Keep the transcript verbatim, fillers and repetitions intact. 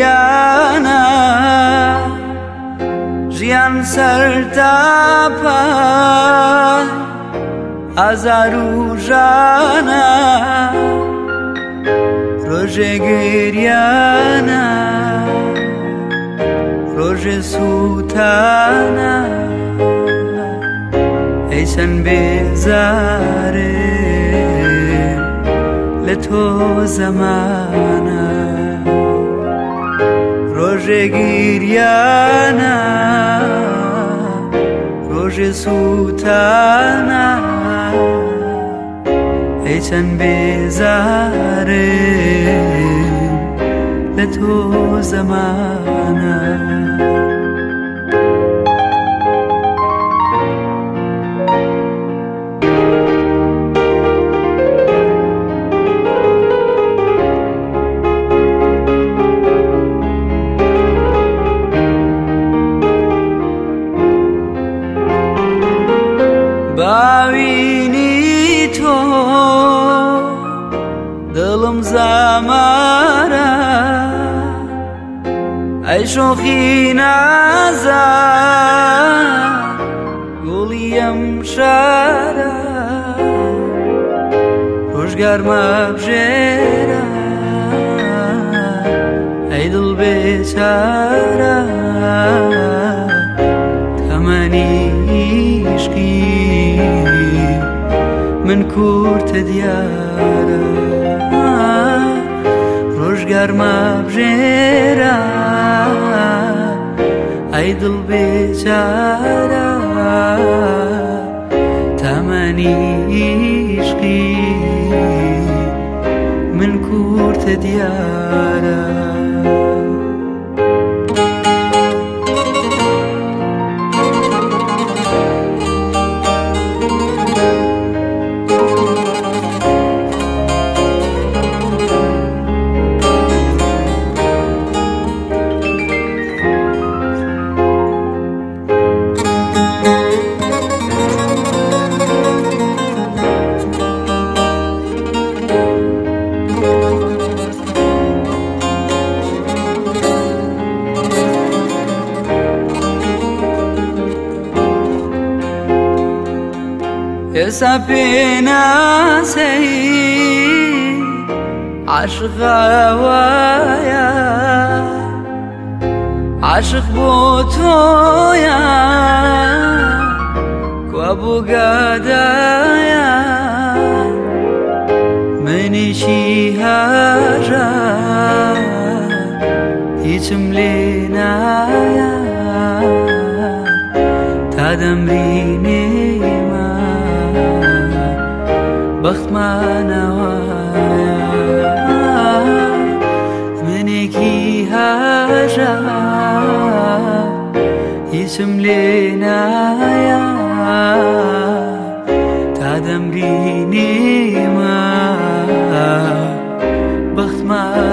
گریانە ژیان سەرتاپە ئازار و ژانە ڕۆژێ گریانە ڕۆژێ سووتانە ئەی چەند بێزارێ لە تۆ زەمانە ڕۆژێ گریانە ڕۆژێ سووتانە ئەی چەند بێزارێم لە تۆ زەمانە باوینی تۆ دڵم زەمارە ئەی شۆخی نازان گوڵی ئەم شارە ڕۆژگارمە بژێرە ئەی دڵ بێچارە تەمەنی عیشقی من کورتە دیارە ڕۆژگارمە بژێرە ئەی دڵ بێچارە تەمەنی عیشقی من کورتە دیارە ئێستا پێناسەی عاشق هەوایە عاشق بۆ تۆیە کوا بۆ گادایە منیشی هەژە هیچم لێ نایە تا دەمرینێمە بەختمانەوایە منێکی هەژە هیچم لێ نایە تا دەمرینێمە بەختمان